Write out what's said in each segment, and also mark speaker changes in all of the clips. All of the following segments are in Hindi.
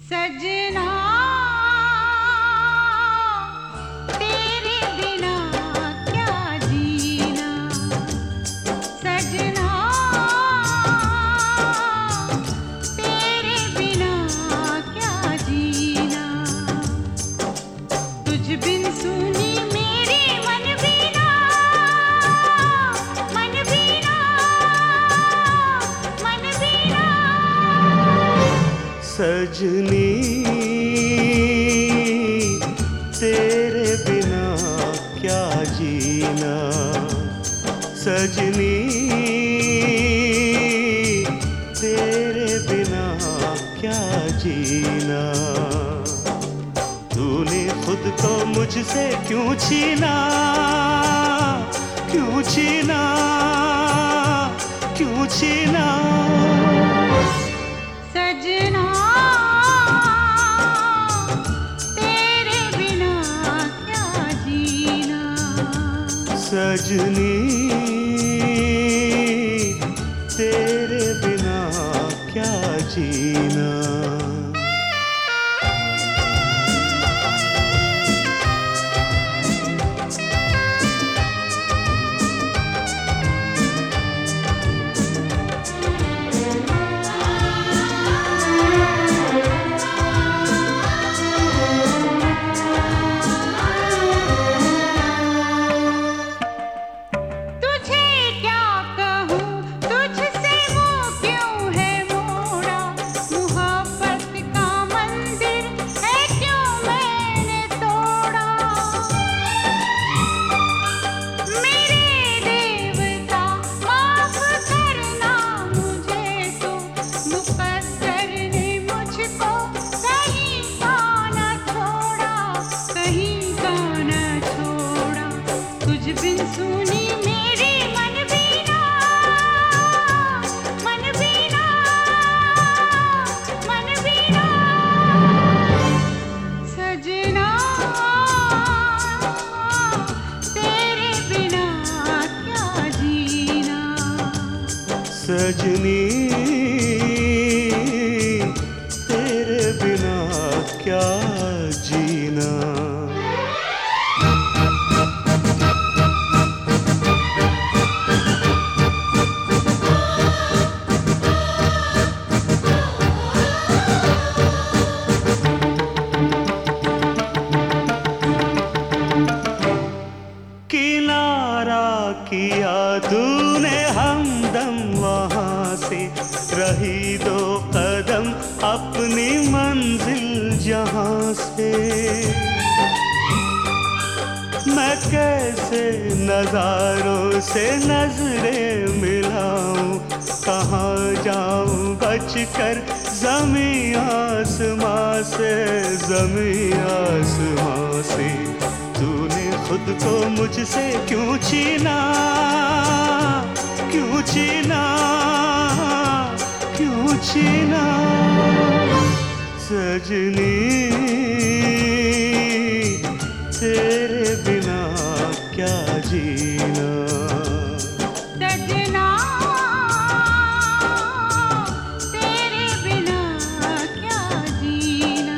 Speaker 1: सजना तेरे बिना क्या जीना, सजना तेरे बिना क्या जीना, तुझ बिन सुनी मेरी मन बीना, मन बीना, मन बीना।
Speaker 2: सजनी तेरे बिना क्या जीना, सजनी तेरे बिना क्या जीना। तूने खुद को मुझसे क्यों छीना, क्यों छीना, क्यों छीना।
Speaker 1: सजना तेरे बिना क्या जीना,
Speaker 2: सजनी तेरे बिना क्या जीना।
Speaker 1: तुझे क्या कहूँ तुझसे वो क्यों है मोड़ा, मुहब्बत का मंदिर है क्यों मैंने तोड़ा। मेरे देवता माफ करना मुझे तो, मुकद्दर ने मुझको कहीं का न छोड़ा, कहीं का न छोड़ा। तुझ बिन सुनी मेरी मन बीना, मन बीना, मन बीना। सजना तेरे बिना क्या जीना,
Speaker 2: सजनी तेरे बिना क्या जीना। किनारा किया तूने हमदम वहाँ से, रही दो कदम अपनी मंजिल जहाँ से। मैं कैसे नजारों से नजरें मिलाऊं, कहाँ जाऊं बचकर ज़मीं आसमां से, ज़मीं आसमां से। तूने खुद को मुझसे क्यों छीना, क्यों छीना, क्यों छीना। सजनी तेरे बिना क्या जीना,
Speaker 1: सजना तेरे बिना क्या जीना।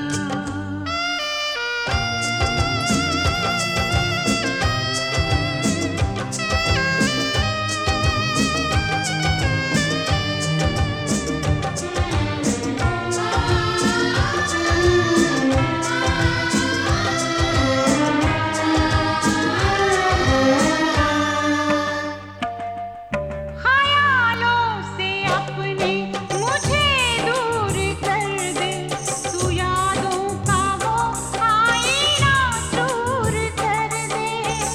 Speaker 1: ख्यालों से अपने मुझे दूर कर दे, तू यादों का वो आईना दूर कर दे।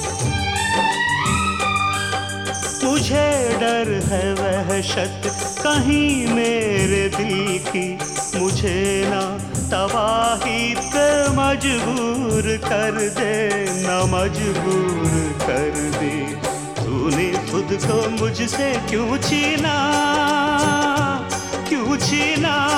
Speaker 2: मुझे डर है वहशत कहीं मेरे दिल की, मुझे ना तबाही पे मजबूर कर दे, ना मजबूर कर दे। तूने खुद को मुझसे क्यों छीना, क्यों छीना,